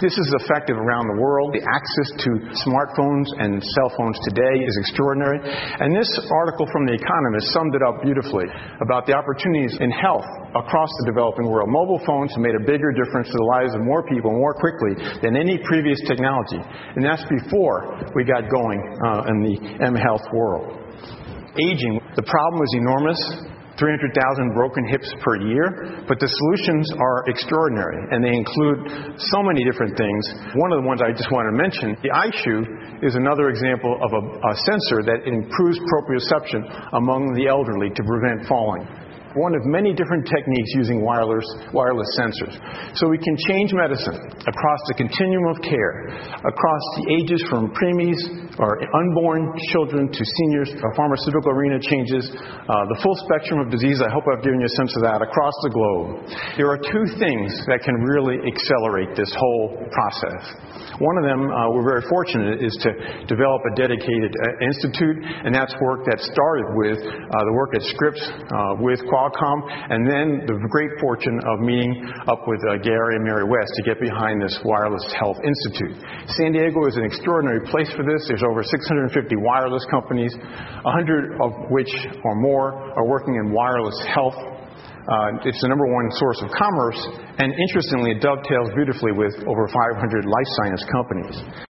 This is effective around the world. The access to smartphones and cell phones today is extraordinary. And this article from The Economist summed it up beautifully about the opportunities in health across the developing world. Mobile phones have made a bigger difference to the lives of more people more quickly than any previous technology. And that's before we got going in the M-Health world. Aging, the problem is enormous. 300,000 broken hips per year, but the solutions are extraordinary, and they include so many different things. One of the ones I just want to mention, the iShoe, is another example of a sensor that improves proprioception among the elderly to prevent falling. One of many different techniques using wireless sensors. So we can change medicine across the continuum of care, across the ages from preemies or unborn children to seniors. Our pharmaceutical arena changes the full spectrum of disease. I hope I've given you a sense of that across the globe. There are two things that can really accelerate this whole process. One of them, we're very fortunate, is to develop a dedicated institute, and that's work that started with the work at Scripps with Qualcomm, and then the great fortune of meeting up with Gary and Mary West to get behind this Wireless Health Institute. San Diego is an extraordinary place for this. There's over 650 wireless companies, 100 of which or more are working in wireless health. It's the number one source of commerce, and interestingly, it dovetails beautifully with over 500 life science companies.